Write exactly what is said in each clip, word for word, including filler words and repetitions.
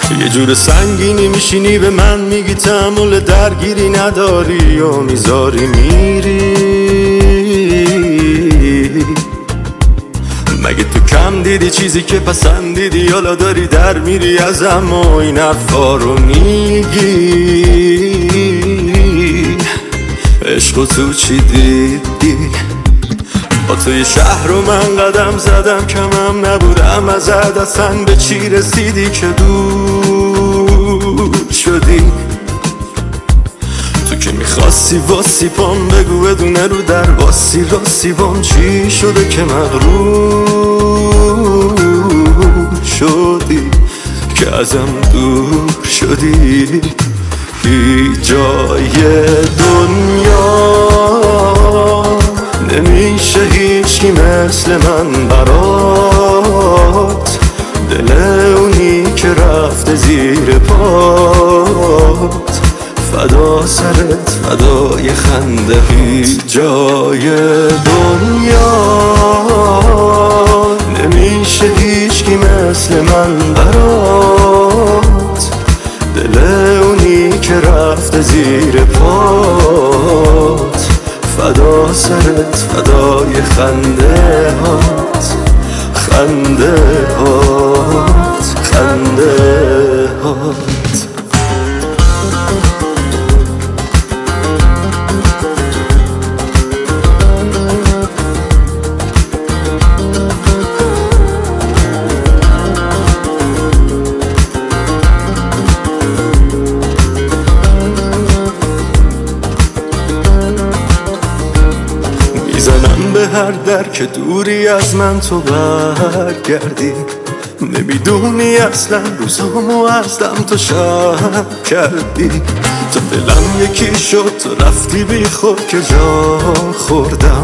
یه جور سنگینی میشینی به من میگی تحمل درگیری نداری و میذاری میری. مگه تو کم دیدی چیزی که پسندیدی، حالا داری در میری ازم و این حرفا رو میگی. عشق تو چی دیدی؟ با توی شهر رو من قدم زدم، کمم نبودم ازت، اصلا به چی رسیدی که دور شدی؟ تو که میخواستی واسی پام بگو بدونه رو در واسی راستی بام چی شده که مغرور شدی، که ازم دور شدی. هیچ جای دنیا نمیشه هیچکی مثل من برات، دل اونی که رفته زیر پات، فدا سرت فدای خنده. هیچ جای دنیا نمیشه هیچکی مثل من برات، دل اونی که رفته زیر پات، فدا سرت فدای خنده هات، خنده هات، خنده هات. میزنم به هر در که دوری از من تو برگردی، نمیدونی اصلا روزامو از دم تو شب کردی. تو دلم یکی شد تو رفتی بی خود که جا خوردم،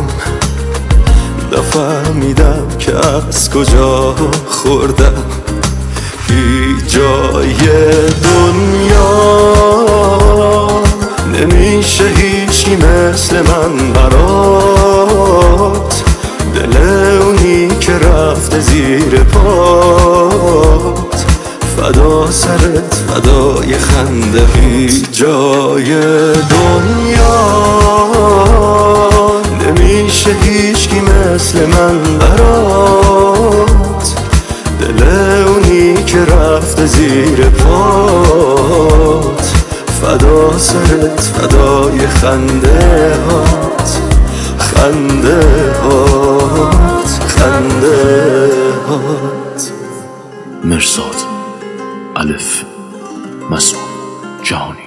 نفهمیدم که از کجا خوردم. هیچ جای دنیا نمیشه هیچی مثل من برات، دل اونی که رفته زیر پات، فدا سرت فدای خنده. هیچ جای دنیا نمیشه هیچکی مثل من برات، دل اونی که رفته زیر پات، فدا سرت فدای خنده هات، خنده هات، خنده هات. مرزاد الف مسعود جهانی.